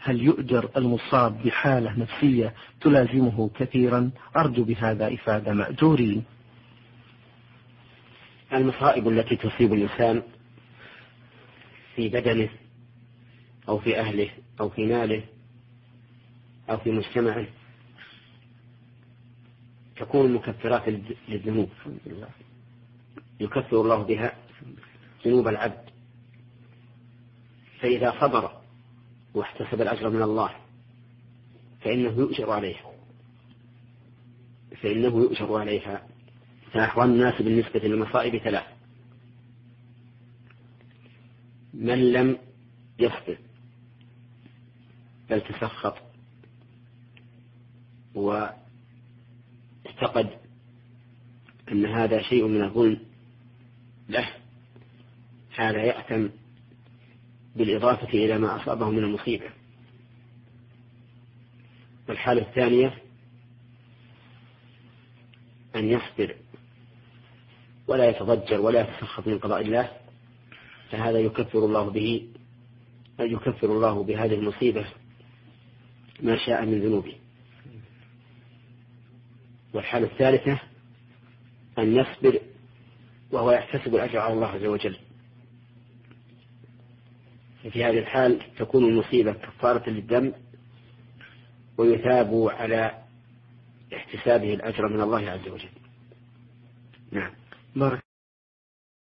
هل يؤجر المصاب بحالة نفسية تلازمه كثيرا؟ أرجو بهذا إفادة مأجورين. المصائب التي تصيب الإنسان في بدنه أو في أهله أو في ماله أو في مجتمعه تكون مكفرات للذنوب، يكفر الله بها ذنوب العبد. فإذا صبر واحتسب الأجر من الله فإنه يؤجر عليها. فأحوال الناس بالنسبة للمصائب ثلاث: من لم يصبر بل تسخط واعتقد أن هذا شيء من الظلم له، هذا يأثم بالإضافة إلى ما أصابه من المصيبة. والحالة الثانية أن يصبر ولا يتضجر ولا يتسخط من قضاء الله، فهذا يكفر الله بهذه المصيبة ما شاء من ذنوبه. والحالة الثالثة أن يصبر وهو يحتسب الأجر على الله عز وجل. في هذه الحال تكون المصيبة كفارة للذنب ويثاب على احتسابه الأجر من الله عز وجل. نعم.